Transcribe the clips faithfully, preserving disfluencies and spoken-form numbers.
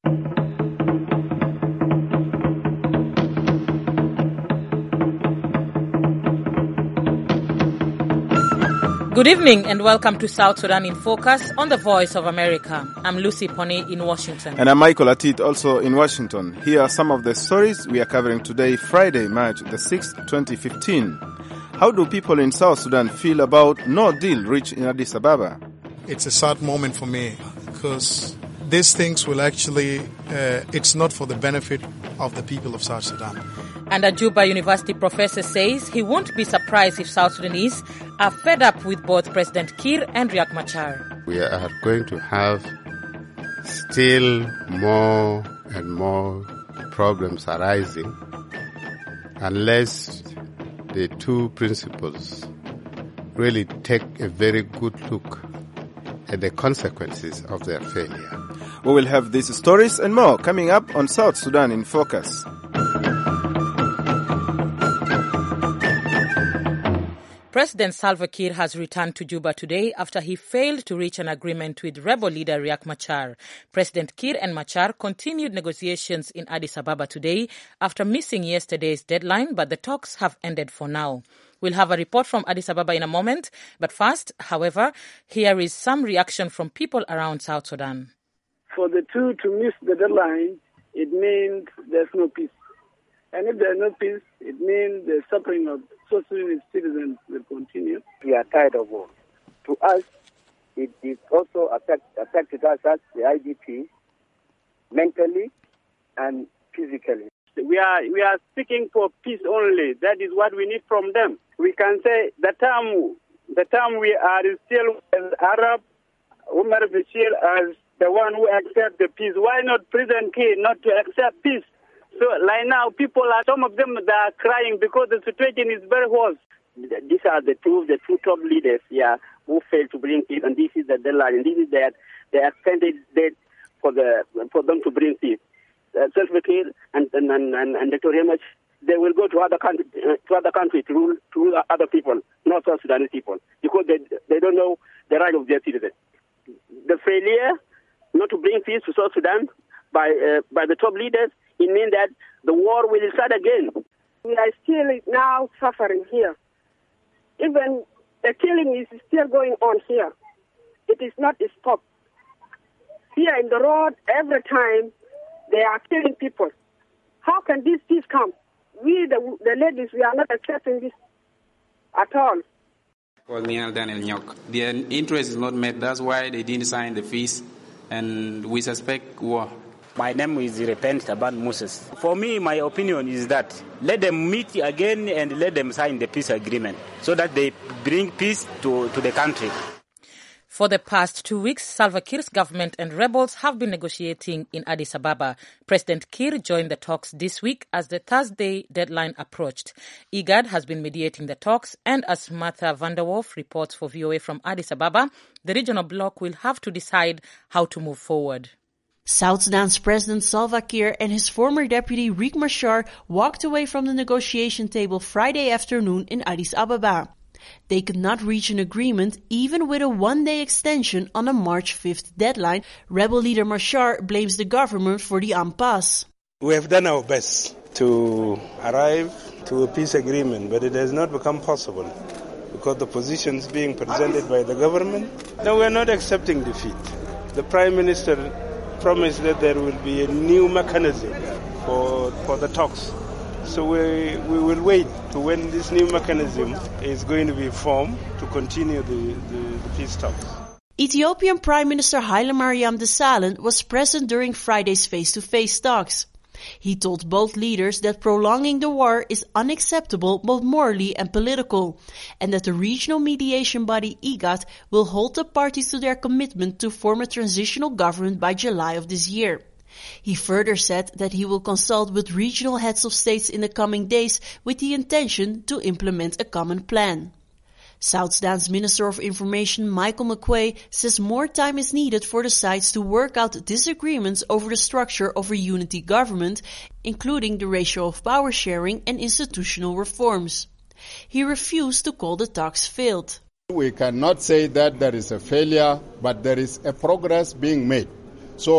Good evening and welcome to South Sudan in Focus on the Voice of America. I'm Lucy Pone in Washington. And I'm Michael Atit, also in Washington. Here are some of the stories we are covering today, Friday, March the sixth, twenty fifteen. How do people in South Sudan feel about no deal reached in Addis Ababa? It's a sad moment for me because these things will actually, uh, it's not for the benefit of the people of South Sudan. And a Juba University professor says he won't be surprised if South Sudanese are fed up with both President Kiir and Riek Machar. We are going to have still more and more problems arising unless the two principals really take a very good look at the consequences of their failure. We will have these stories and more coming up on South Sudan in Focus. President Salva Kiir has returned to Juba today after he failed to reach an agreement with rebel leader Riek Machar. President Kiir and Machar continued negotiations in Addis Ababa today after missing yesterday's deadline, but the talks have ended for now. We'll have a report from Addis Ababa in a moment, but first, however, here is some reaction from people around South Sudan. For the two to miss the deadline, it means there's no peace. And if there's no peace, it means the suffering of South Sudanese citizens will continue. We are tired of war. To us, it is also affect, affected us as the I D P mentally and physically. We are we are seeking for peace only. That is what we need from them. We can say the term the term we are still as Arab, Umar Bashir as the one who accepts the peace. Why not President Kiir not to accept peace? So, like now, people are, some of them, they are crying because the situation is very worse. These are the two, the two top leaders, yeah, who failed to bring peace, and this is the deadline, and this is the, the extended date for the for them to bring peace. Uh, Salva Kiir and and and, and, and Doctor Riek, they will go to other country, uh, to other countries to rule to rule other people, not South Sudanese people, because they they don't know the right of their citizens. The failure not to bring peace to South Sudan by uh, by the top leaders, it means that the war will start again. We are still now suffering here. Even the killing is still going on here. It is not stopped. Here in the road, every time they are killing people. How can this peace come? We, the, the ladies, we are not accepting this at all. Called Neil Daniel Nyok. Their interest is not met. That's why they didn't sign the peace, and we suspect war. My name is Repent Taban Moses. For me, my opinion is that let them meet again and let them sign the peace agreement so that they bring peace to, to the country. For the past two weeks, Salva Kiir's government and rebels have been negotiating in Addis Ababa. President Kiir joined the talks this week as the Thursday deadline approached. IGAD has been mediating the talks, and as Martha Vanderwolf reports for V O A from Addis Ababa, the regional bloc will have to decide how to move forward. South Sudan's President Salva Kiir and his former deputy Riek Machar walked away from the negotiation table Friday afternoon in Addis Ababa. They could not reach an agreement even with a one-day extension on the March fifth deadline. Rebel leader Machar blames the government for the impasse. We have done our best to arrive to a peace agreement, but it has not become possible because the positions being presented by the government. No, we are not accepting defeat. The Prime Minister promised that there will be a new mechanism for for the talks. So we we will wait to when this new mechanism is going to be formed to continue the, the, the peace talks. Ethiopian Prime Minister Haile Mariam Desalegn was present during Friday's face-to-face talks. He told both leaders that prolonging the war is unacceptable both morally and political, and that the regional mediation body IGAD will hold the parties to their commitment to form a transitional government by July of this year. He further said that he will consult with regional heads of states in the coming days with the intention to implement a common plan. South Sudan's Minister of Information Michael McQuay says more time is needed for the sides to work out disagreements over the structure of a unity government, including the ratio of power sharing and institutional reforms. He refused to call the talks failed. We cannot say that there is a failure, but there is a progress being made. So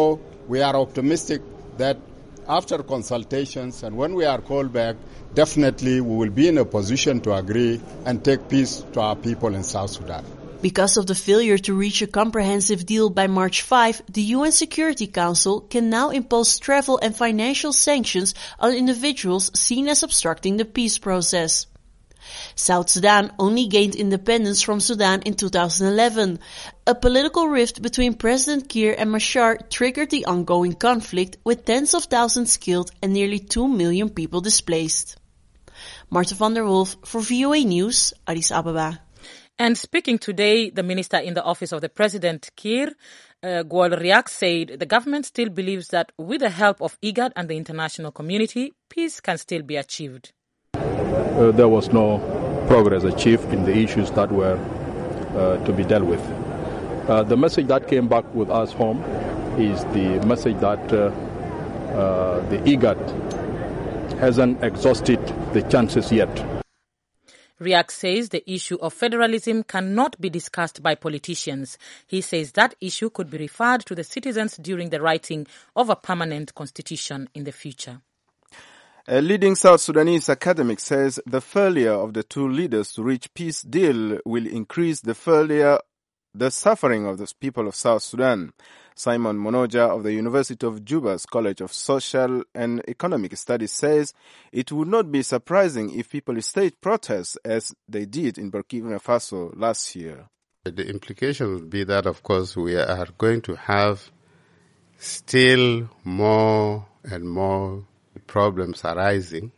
we are optimistic that after consultations and when we are called back, definitely we will be in a position to agree and take peace to our people in South Sudan. Because of the failure to reach a comprehensive deal by March fifth, the U N Security Council can now impose travel and financial sanctions on individuals seen as obstructing the peace process. South Sudan only gained independence from Sudan in two thousand eleven. A political rift between President Kiir and Machar triggered the ongoing conflict, with tens of thousands killed and nearly two million people displaced. Marta van der Wolf for V O A News, Addis Ababa. And speaking today, the minister in the office of the President, Kiir, uh, Gwal Riak, said the government still believes that with the help of IGAD and the international community, peace can still be achieved. Uh, there was no progress achieved in the issues that were uh, to be dealt with. Uh, the message that came back with us home is the message that uh, uh, the IGAD hasn't exhausted the chances yet. Riak says the issue of federalism cannot be discussed by politicians. He says that issue could be referred to the citizens during the writing of a permanent constitution in the future. A leading South Sudanese academic says the failure of the two leaders to reach peace deal will increase the failure, the suffering of the people of South Sudan. Simon Monoja of the University of Juba's College of Social and Economic Studies says it would not be surprising if people stage protests as they did in Burkina Faso last year. The implication would be that, of course, we are going to have still more and more problems arising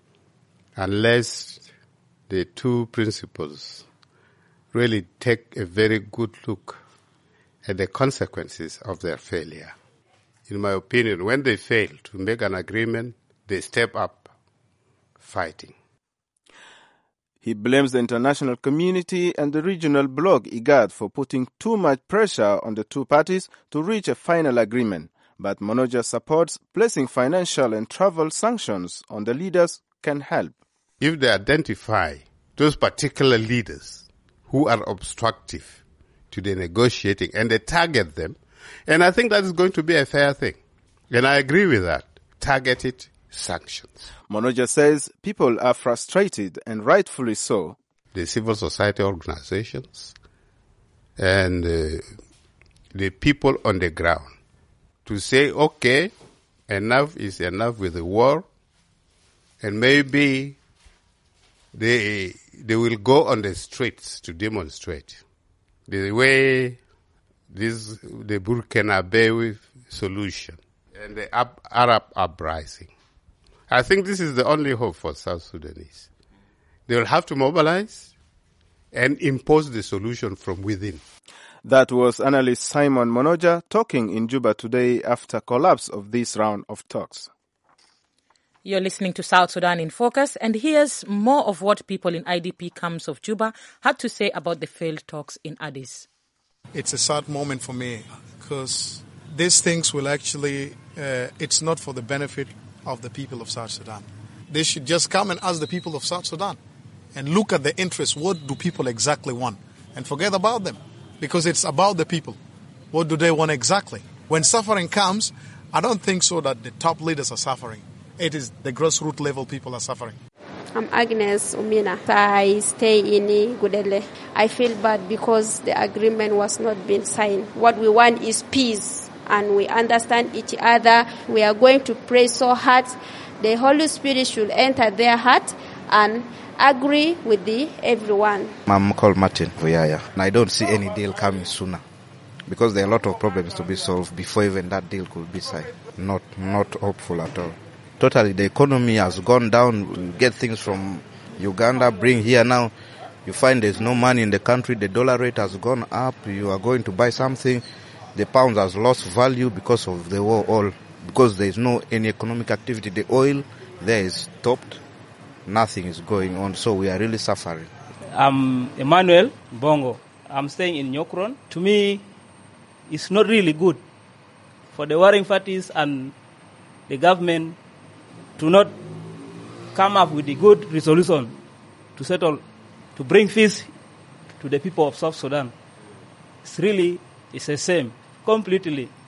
unless the two principals really take a very good look at the consequences of their failure. In my opinion, when they fail to make an agreement, they step up fighting. He blames the international community and the regional bloc IGAD for putting too much pressure on the two parties to reach a final agreement. But Monoja supports placing financial and travel sanctions on the leaders can help. If they identify those particular leaders who are obstructive to the negotiating and they target them, and I think that is going to be a fair thing. And I agree with that. Targeted sanctions. Monoja says people are frustrated, and rightfully so. The civil society organizations and uh, the people on the ground to say, okay, enough is enough with the war, and maybe they they will go on the streets to demonstrate the way this the Burkinabe solution and the Arab uprising. I think this is the only hope for South Sudanese. They will have to mobilize and impose the solution from within. That was analyst Simon Monoja talking in Juba today after collapse of this round of talks. You're listening to South Sudan in Focus, and here's more of what people in I D P camps of Juba had to say about the failed talks in Addis. It's a sad moment for me because these things will actually, uh, it's not for the benefit of the people of South Sudan. They should just come and ask the people of South Sudan and look at the interests. What do people exactly want? And forget about them. Because it's about the people. What do they want exactly? When suffering comes, I don't think so that the top leaders are suffering. It is the grassroots level people are suffering. I'm Agnes Umina. I stay in Gudele. I feel bad because the agreement was not being signed. What we want is peace, and we understand each other. We are going to pray so hard. The Holy Spirit should enter their heart and agree with the everyone. I'm called Martin Vuyaya, and I don't see any deal coming sooner because there are a lot of problems to be solved before even that deal could be signed. Not, not hopeful at all. Totally, the economy has gone down. You get things from Uganda, bring here now. You find there's no money in the country. The dollar rate has gone up. You are going to buy something. The pound has lost value because of the war. All because there is no any economic activity. The oil there is stopped. Nothing is going on, so we are really suffering. I'm Emmanuel Bongo. I'm staying in Nyokron. To me, it's not really good for the warring parties and the government to not come up with a good resolution to settle, to bring peace to the people of South Sudan. It's really, it's a shame, completely.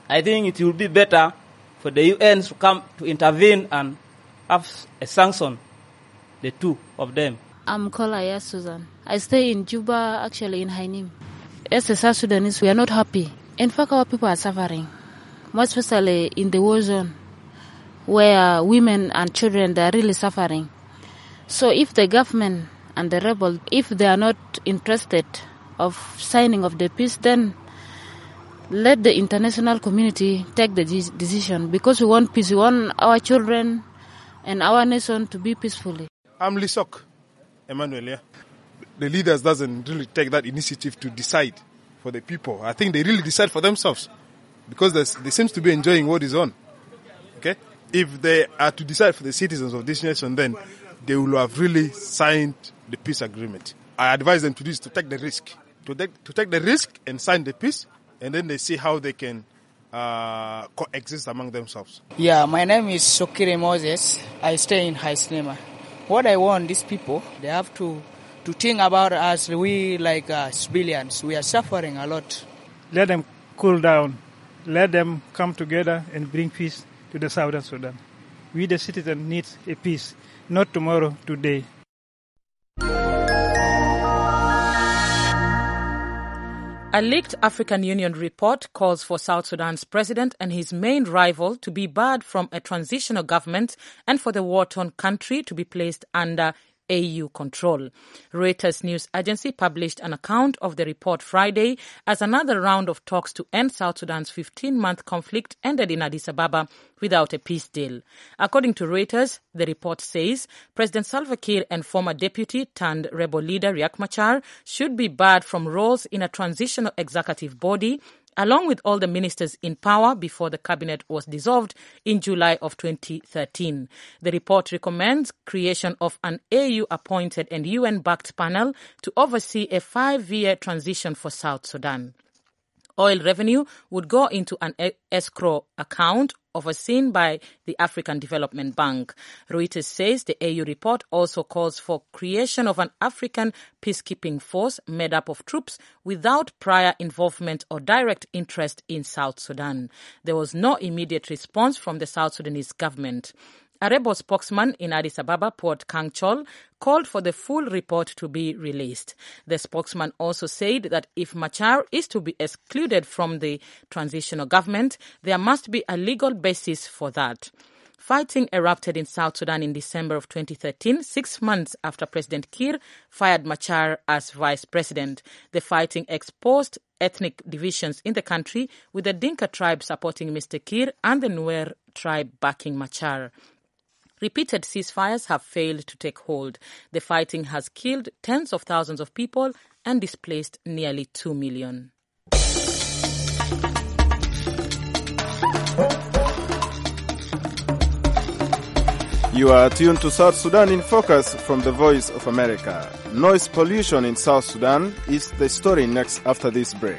I think it will be better for the U N to come to intervene and have a sanction, the two of them. I'm Kolaya Susan. I stay in Juba, actually in Hainim. As a South Sudanese, we are not happy. In fact, our people are suffering, most especially in the war zone, where women and children, they are really suffering. So if the government and the rebels, if they are not interested of signing of the peace, then let the international community take the decision, because we want peace. We want our children and our nation to be peacefully. I'm Lisok Emmanuel. Yeah. The leaders doesn't really take that initiative to decide for the people. I think they really decide for themselves, because they seem to be enjoying what is on. Okay, if they are to decide for the citizens of this nation, then they will have really signed the peace agreement. I advise them to do is to take the risk, to take to take the risk and sign the peace, and then they see how they can uh, coexist among themselves. Yeah, my name is Sokire Moses. I stay in Haislima. What I want these people, they have to to think about us. We like uh, civilians, we are suffering a lot. Let them cool down. Let them come together and bring peace to the Southern Sudan. We, the citizens, need a peace, not tomorrow, today. A leaked African Union report calls for South Sudan's president and his main rival to be barred from a transitional government and for the war-torn country to be placed under A U control. Reuters news agency published an account of the report Friday as another round of talks to end South Sudan's fifteen-month conflict ended in Addis Ababa without a peace deal. According to Reuters, the report says President Salva Kiir and former deputy turned rebel leader Riek Machar should be barred from roles in a transitional executive body, along with all the ministers in power before the cabinet was dissolved in July of twenty thirteen. The report recommends creation of an A U-appointed and U N-backed panel to oversee a five-year transition for South Sudan. Oil revenue would go into an escrow account overseen by the African Development Bank. Reuters says the A U report also calls for creation of an African peacekeeping force made up of troops without prior involvement or direct interest in South Sudan. There was no immediate response from the South Sudanese government. A rebel spokesman in Addis Ababa, Port Kang Chol, called for the full report to be released. The spokesman also said that if Machar is to be excluded from the transitional government, there must be a legal basis for that. Fighting erupted in South Sudan in December of twenty thirteen, six months after President Kiir fired Machar as vice president. The fighting exposed ethnic divisions in the country, with the Dinka tribe supporting Mister Kiir and the Nuer tribe backing Machar. Repeated ceasefires have failed to take hold. The fighting has killed tens of thousands of people and displaced nearly two million. You are tuned to South Sudan in Focus from the Voice of America. Noise pollution in South Sudan is the story next after this break.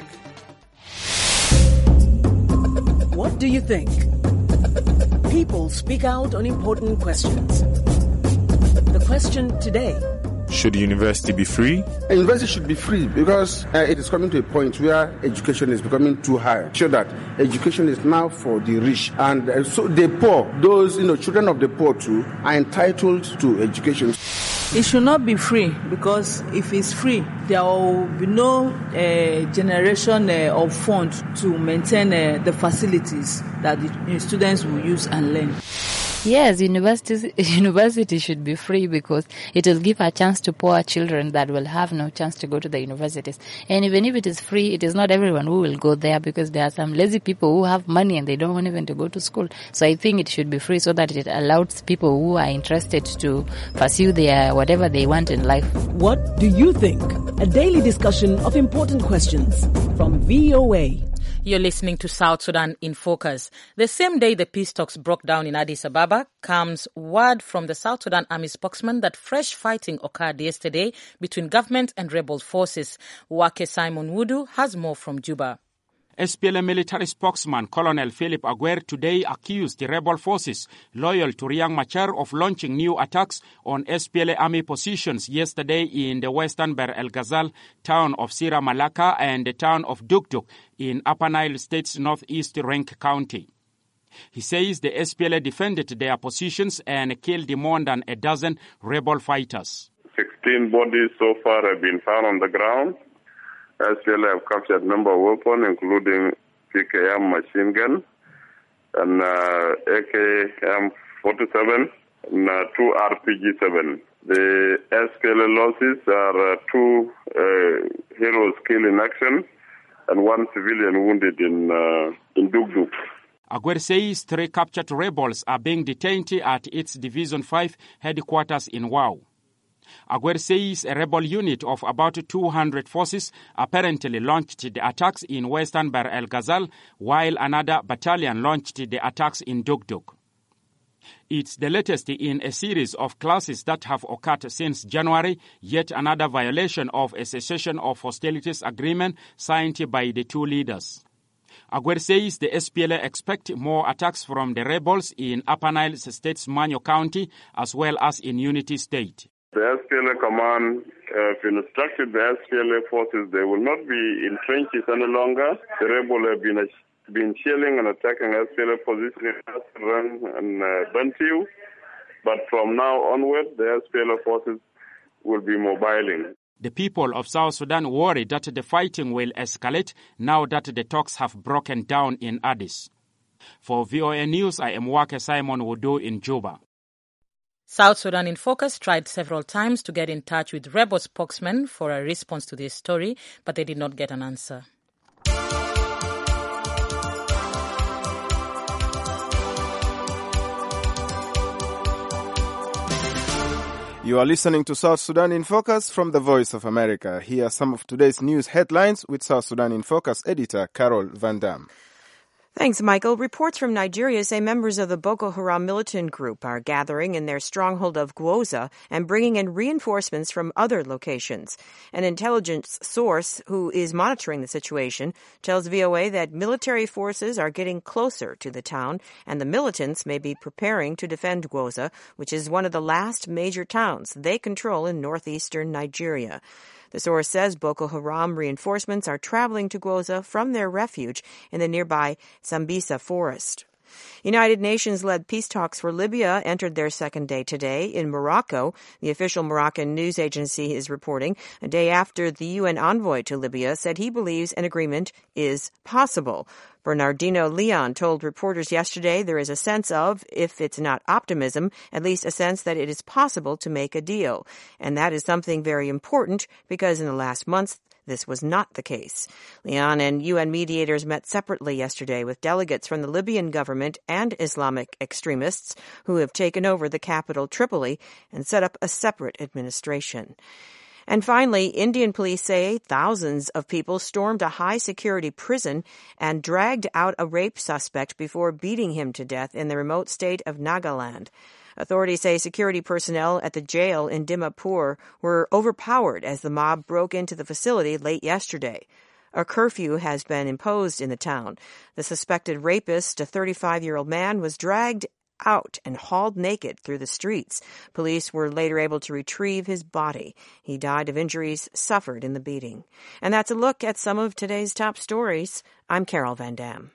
What do you think? People speak out on important questions. The question today: should university be free? A university should be free because uh, it is coming to a point where education is becoming too high. Show that education is now for the rich, and uh, so the poor, those you know, children of the poor too, are entitled to education. It should not be free, because if it's free, there will be no uh, generation uh, of funds to maintain uh, the facilities that the you know, students will use and learn. Yes, universities, university should be free because it will give a chance to poor children that will have no chance to go to the universities. And even if it is free, it is not everyone who will go there, because there are some lazy people who have money and they don't want even to go to school. So I think it should be free so that it allows people who are interested to pursue their whatever they want in life. What do you think? A daily discussion of important questions from V O A. You're listening to South Sudan in Focus. The same day the peace talks broke down in Addis Ababa comes word from the South Sudan Army spokesman that fresh fighting occurred yesterday between government and rebel forces. Wake Simon Wudu has more from Juba. S P L A military spokesman Colonel Philip Aguer today accused the rebel forces loyal to Riek Machar of launching new attacks on S P L A army positions yesterday in the western Bahr el Ghazal town of Sira Malaka and the town of Dukduk in Upper Nile State's northeast Renk County. He says the S P L A defended their positions and killed more than a dozen rebel fighters. sixteen bodies so far have been found on the ground. S P L A have captured a number of weapons, including P K M machine gun and uh, A K M forty-seven and uh, two R P G seven. The S P L A losses are uh, two uh, heroes killed in action and one civilian wounded in uh, in Dukduk. Aguer says three captured rebels are being detained at its Division five headquarters in Wau. Aguer says a rebel unit of about two hundred forces apparently launched the attacks in western Bahr el Ghazal, while another battalion launched the attacks in Dukduk. It's the latest in a series of clashes that have occurred since January, yet another violation of a cessation of hostilities agreement signed by the two leaders. Aguer says the S P L A expect more attacks from the rebels in Upper Nile State's Manyo County as well as in Unity State. The S P L A command uh, have instructed the S P L A forces they will not be in trenches any longer. The rebels have been, uh, been shelling and attacking S P L A positions in Run and uh, Bantiu. But from now onward, the S P L A forces will be mobiling. The people of South Sudan worry that the fighting will escalate now that the talks have broken down in Addis. For V O A News, I am Wake Simon Wudu in Juba. South Sudan in Focus tried several times to get in touch with rebel spokesmen for a response to this story, but they did not get an answer. You are listening to South Sudan in Focus from the Voice of America. Here are some of today's news headlines with South Sudan in Focus editor Carol Van Dam. Thanks, Michael. Reports from Nigeria say members of the Boko Haram militant group are gathering in their stronghold of Gwoza and bringing in reinforcements from other locations. An intelligence source who is monitoring the situation tells V O A that military forces are getting closer to the town and the militants may be preparing to defend Gwoza, which is one of the last major towns they control in northeastern Nigeria. The source says Boko Haram reinforcements are traveling to Gwoza from their refuge in the nearby Sambisa forest. United Nations-led peace talks for Libya entered their second day today in Morocco. The official Moroccan news agency is reporting a day after the U N envoy to Libya said he believes an agreement is possible. Bernardino Leon told reporters yesterday there is a sense of, if it's not optimism, at least a sense that it is possible to make a deal. And that is something very important because in the last months, this was not the case. Leon and U N mediators met separately yesterday with delegates from the Libyan government and Islamic extremists who have taken over the capital, Tripoli, and set up a separate administration. And finally, Indian police say thousands of people stormed a high-security prison and dragged out a rape suspect before beating him to death in the remote state of Nagaland. Authorities say security personnel at the jail in Dimapur were overpowered as the mob broke into the facility late yesterday. A curfew has been imposed in the town. The suspected rapist, a thirty-five-year-old man, was dragged out and hauled naked through the streets. Police were later able to retrieve his body. He died of injuries suffered in the beating. And that's a look at some of today's top stories. I'm Carol Van Dam.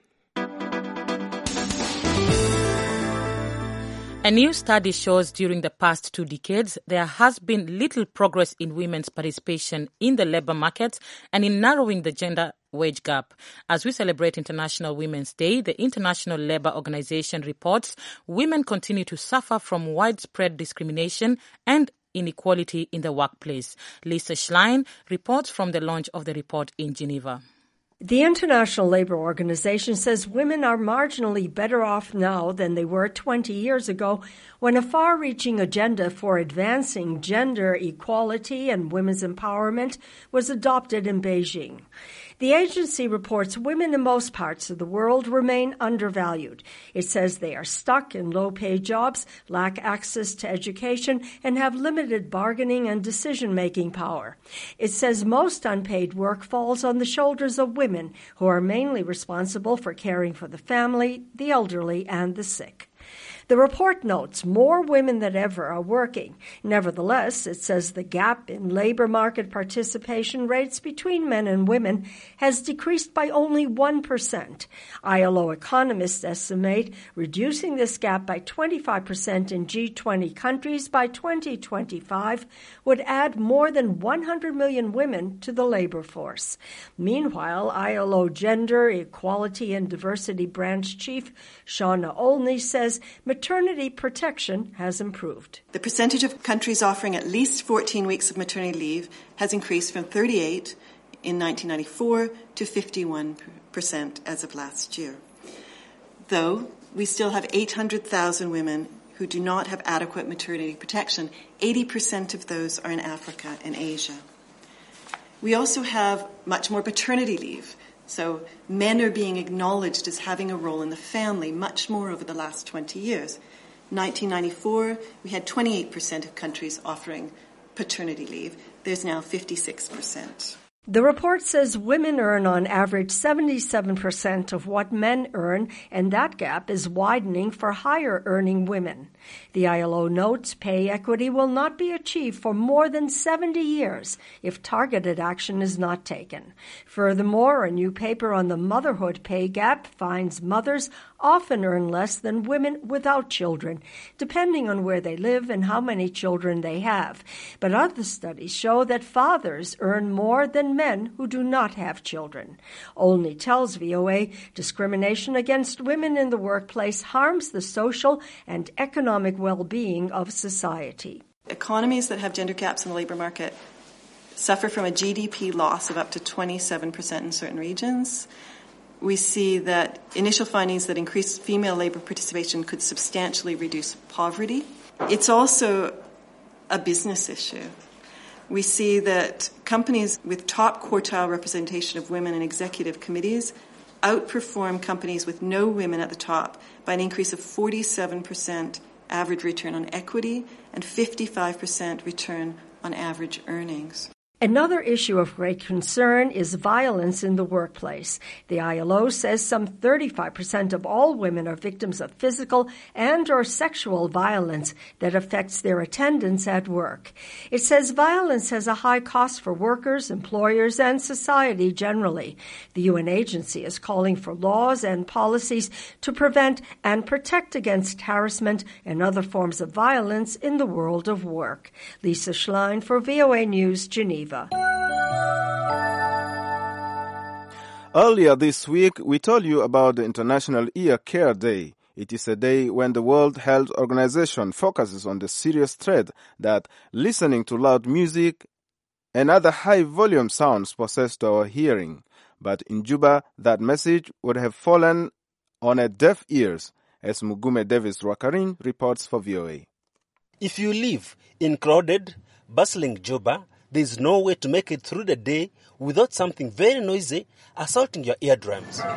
A new study shows during the past two decades, there has been little progress in women's participation in the labor market and in narrowing the gender wage gap. As we celebrate International Women's Day, the International Labour Organization reports women continue to suffer from widespread discrimination and inequality in the workplace. Lisa Schlein reports from the launch of the report in Geneva. The International Labour Organization says women are marginally better off now than they were twenty years ago when a far-reaching agenda for advancing gender equality and women's empowerment was adopted in Beijing. The agency reports women in most parts of the world remain undervalued. It says they are stuck in low-paid jobs, lack access to education, and have limited bargaining and decision-making power. It says most unpaid work falls on the shoulders of women, who are mainly responsible for caring for the family, the elderly, and the sick. The report notes more women than ever are working. Nevertheless, it says the gap in labor market participation rates between men and women has decreased by only one percent. I L O economists estimate reducing this gap by twenty-five percent in G twenty countries by twenty twenty-five would add more than one hundred million women to the labor force. Meanwhile, I L O Gender, Equality and Diversity Branch Chief Shauna Olney says maternity protection has improved. The percentage of countries offering at least fourteen weeks of maternity leave has increased from thirty-eight in nineteen ninety-four to fifty-one percent as of last year. Though we still have eight hundred thousand women who do not have adequate maternity protection, eighty percent of those are in Africa and Asia. We also have much more paternity leave. So men are being acknowledged as having a role in the family much more over the last twenty years. In nineteen ninety-four, we had twenty-eight percent of countries offering paternity leave. There's now fifty-six percent. The report says women earn on average seventy-seven percent of what men earn, and that gap is widening for higher-earning women. The I L O notes pay equity will not be achieved for more than seventy years if targeted action is not taken. Furthermore, a new paper on the motherhood pay gap finds mothers often earn less than women without children, depending on where they live and how many children they have. But other studies show that fathers earn more than men who do not have children. Olney tells V O A discrimination against women in the workplace harms the social and economic well-being of society. Economies that have gender gaps in the labor market suffer from a G D P loss of up to twenty-seven percent in certain regions. We see that initial findings that increased female labor participation could substantially reduce poverty. It's also a business issue. We see that companies with top quartile representation of women in executive committees outperform companies with no women at the top by an increase of forty-seven percent average return on equity and fifty-five percent return on average earnings. Another issue of great concern is violence in the workplace. The I L O says some thirty-five percent of all women are victims of physical and or sexual violence that affects their attendance at work. It says violence has a high cost for workers, employers, and society generally. The U N agency is calling for laws and policies to prevent and protect against harassment and other forms of violence in the world of work. Lisa Schlein for V O A News, Geneva. Earlier this week, we told you about the International Ear Care Day. It is a day when the World Health Organization focuses on the serious threat that listening to loud music and other high-volume sounds possess to our hearing. But in Juba, that message would have fallen on a deaf ears, as Mugume Davis Rwakarin reports for V O A. If you live in crowded, bustling Juba, there is no way to make it through the day without something very noisy assaulting your eardrums. In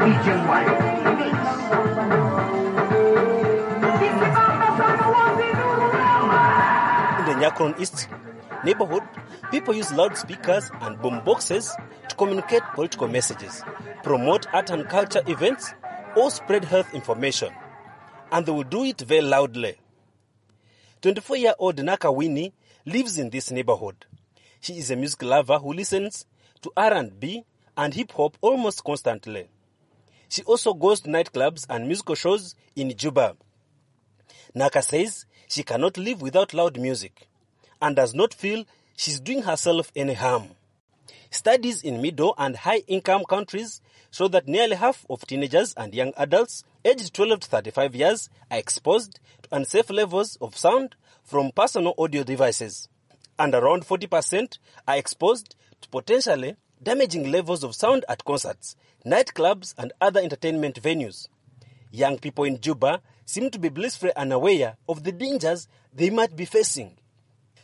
the Nyakron East neighborhood, people use loudspeakers and boom boxes to communicate political messages, promote art and culture events, or spread health information. And they will do it very loudly. twenty-four-year-old Naka Winnie lives in this neighborhood. She is a music lover who listens to R and B and hip-hop almost constantly. She also goes to nightclubs and musical shows in Juba. Naka says she cannot live without loud music and does not feel she's doing herself any harm. Studies in middle and high-income countries show that nearly half of teenagers and young adults aged twelve to thirty-five years are exposed to unsafe levels of sound from personal audio devices, and around forty percent are exposed to potentially damaging levels of sound at concerts, nightclubs, and other entertainment venues. Young people in Juba seem to be blissfully unaware of the dangers they might be facing.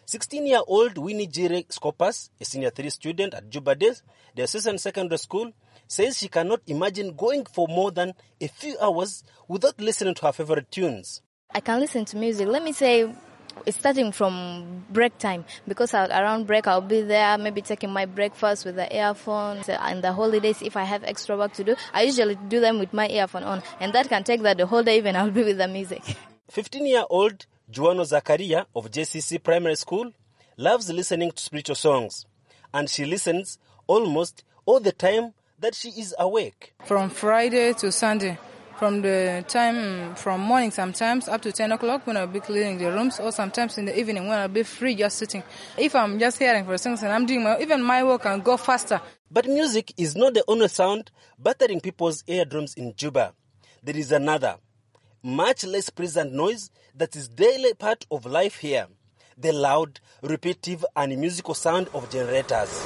sixteen-year-old Winnie Jire Skopas, a senior three student at Juba Days, the assistant secondary school, says she cannot imagine going for more than a few hours without listening to her favorite tunes. I can listen to music. Let me say, it's starting from break time, because I'll, around break I'll be there, maybe taking my breakfast with the earphones. And the holidays, if I have extra work to do, I usually do them with my earphone on, and that can take that the whole day, even I'll be with the music. fifteen-year-old Juano Zakaria of J C C Primary School loves listening to spiritual songs, and she listens almost all the time that she is awake. From Friday to Sunday. From the time, from morning sometimes up to ten o'clock when I'll be cleaning the rooms, or sometimes in the evening when I'll be free just sitting. If I'm just hearing for songs and I'm doing my, even my work can go faster. But music is not the only sound battering people's eardrums in Juba. There is another, much less pleasant noise that is daily part of life here. The loud, repetitive and musical sound of generators.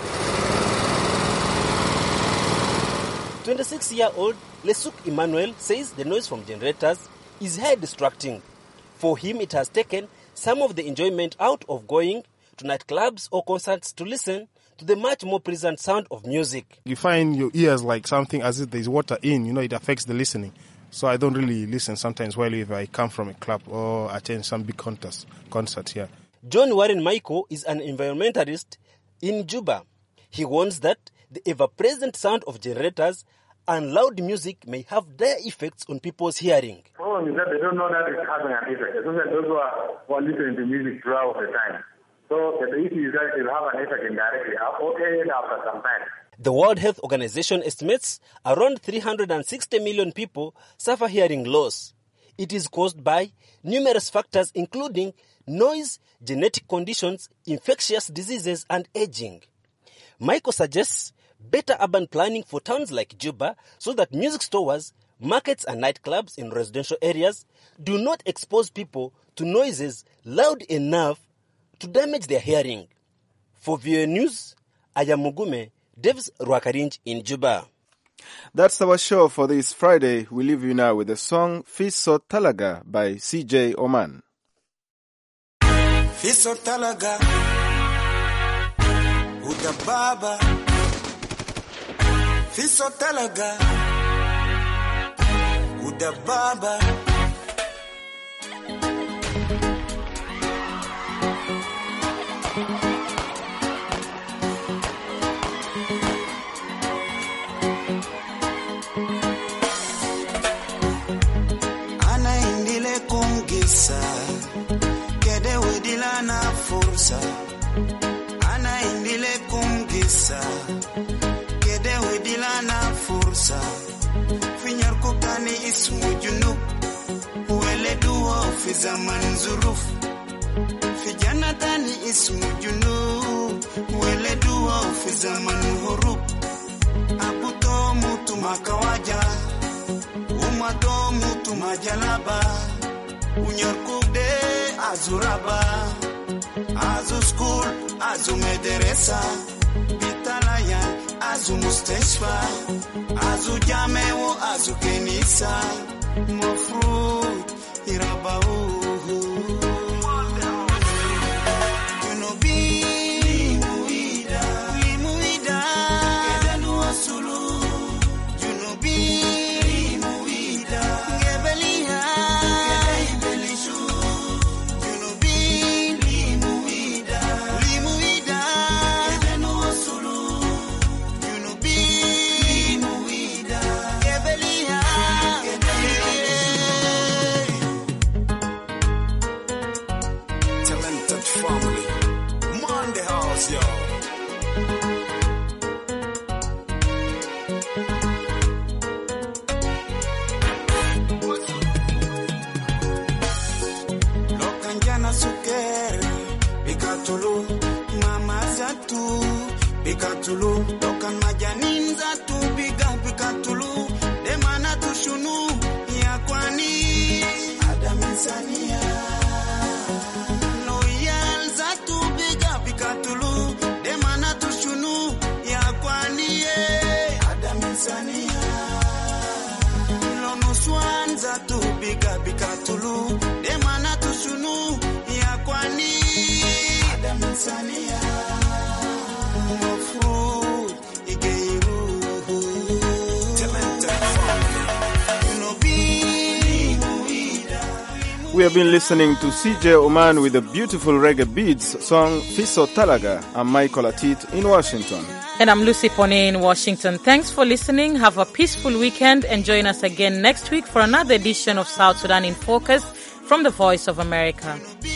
twenty-six-year-old Lesuk Emmanuel says the noise from generators is highly distracting. For him, it has taken some of the enjoyment out of going to nightclubs or concerts to listen to the much more pleasant sound of music. You find your ears like something as if there's water in, you know, it affects the listening. So I don't really listen sometimes while if I come from a club or attend some big concerts, concert here. John Warren Michael is an environmentalist in Juba. He warns that the ever-present sound of generators and loud music may have dire effects on people's hearing. The problem is that they don't know that it's having an effect, especially those who are, who are listening to music throughout the time. So the issue is that it will have an effect indirectly, okay, after some time. The World Health Organization estimates around three hundred sixty million people suffer hearing loss. It is caused by numerous factors including noise, genetic conditions, infectious diseases, and aging. Michael suggests better urban planning for towns like Juba so that music stores, markets and nightclubs in residential areas do not expose people to noises loud enough to damage their hearing. For V O A News, I am Mugume, Devs Rwakarinj in Juba. That's our show for this Friday. We leave you now with the song Fiso Talaga by C J Oman. Fiso Talaga Uda Baba Fiso Talaga Uda Baba Ana indile kungisa Kede wedila na fursa Ana indile kungisa Kede wedila na fursa Finyar kukani ismu junub Uwele duwa fi zaman zuruf Fijana tani ismu junub Uwele duwa fi zaman hurub Abuto mutu makawaja Umato mutu majalaba Unyor kude azuraba Azu school, azu mederesa Bitalayan, azu mustashfa Azu jamewo, azu kenisa Mofru, irabau Bikatulu, dokan majanin zatu biga bikatulu, demana tushunu ya kwani Adam insania. Loyal zatu biga bikatulu, demana tushunu ya kwani Adam insania. Lonuswan zatu biga bikatulu, demana tushunu ya kwani Adam We have been listening to C J Oman with the beautiful reggae beats song Fiso Talaga. I'm Michael Atit in Washington. And I'm Lucy Pone in Washington. Thanks for listening. Have a peaceful weekend and join us again next week for another edition of South Sudan in Focus from the Voice of America.